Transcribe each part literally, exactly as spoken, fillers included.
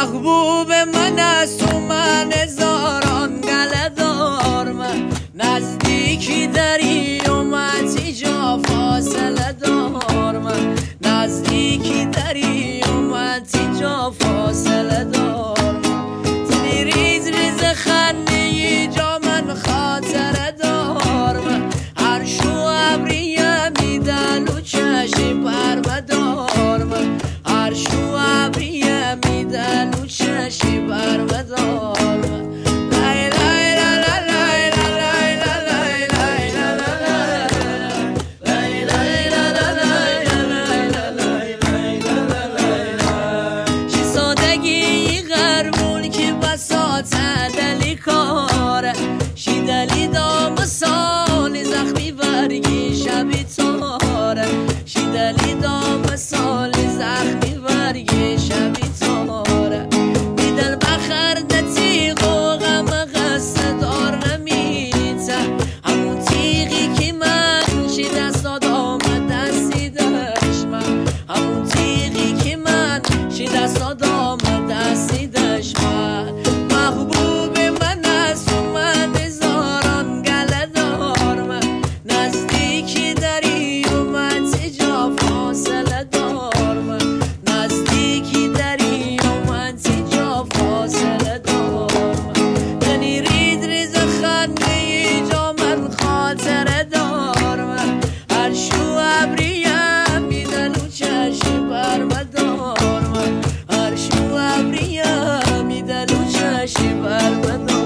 محبوب من است و من هزاران گله دار، من نزدیکی دری و من جا فاصله دار، من نزدیکی دری و من جا فاصله دار، تنی ریز ریز خنده جا من خاطره دار، من عرش و ابریه میدن و چشم پرمدار، من عرش و ابریه میدن و چشم پرمدار، شی دلی دام سال زخمی ورگی شبی تاره، شی دلی دام سال زخمی ورگی شبی تاره، بیدل بخرد تیغ و غم قصد دار نمیته، همون تیغی که من شی دست دام دستی دشت، من همون تیغی که من شی دست دام دستی دشت، من محبوب من است و من هزاران گله دار، من نزدیکی دری و من جا فاصله دار، من نزدیکی دری و من جا فاصله دار، من تنی ریز ریز خنده جا من خاطره دار، من عرش و ابریه میدن و چشم برمدار، من عرش و ابریه میدن و چشم برمدار.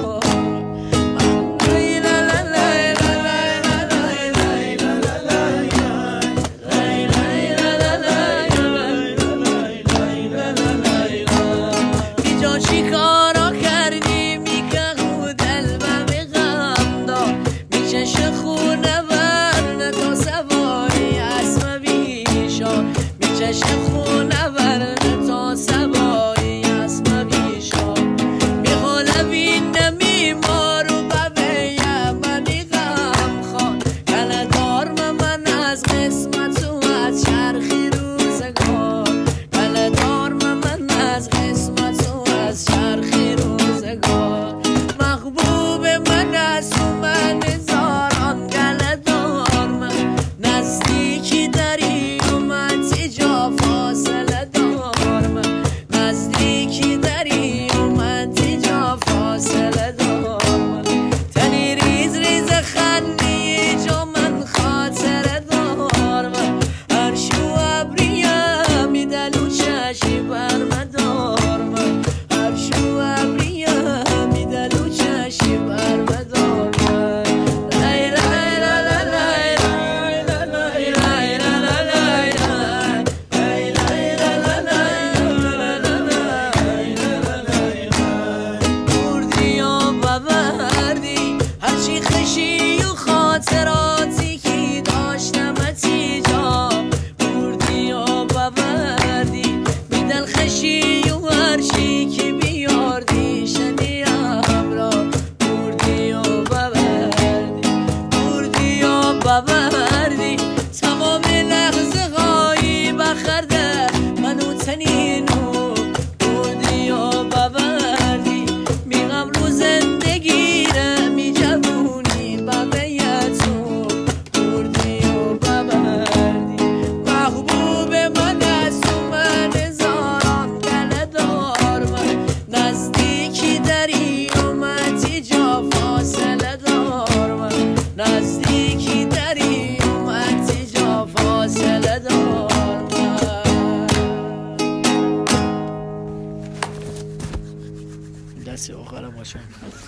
چی کارا کردی میگه خودل به غم دار، میچش خونه ورنه تا سواری اسم بیشار، میچش خونه ورنه تا سواری اسم بیشار، میخولوین نمیمار و ببه منی غم خان، گله دار من از قسمت و از چرخی روزگار، گله دار من از قسمت و از چرخی روزگار، محبوب من است و من هزاران گله دار، من نزدیکی دری و من جا فاصله دار، من نزدیکی دری و من جا فاصله دار، من تنی ریز ریز خنده جا من خاطره دار، من عرش و ابریه میدن و چشم برمدار، من عرش و ابریه میدن و چشم برمدار، لای لای لای لای لای لای بردی و ببردی هرچی خشی و خاطراتی که داشتم اتیجا، بردی و ببردی میدل خشی و هرچی که بیاردی شدی همرا، بردی و ببردی بردی و ببردی تمام لحظه هایی بخرده منو تنینو، بردی و ببردی میغم رو زندگی ره میجوونی ببیتو، بردی و ببردی محبوب من است و من هزاران گله دار، من نزدیکی دری و من جا فاصله دار، من نزدیکی دری و من جا فاصله دار، من دست آخرم باشم.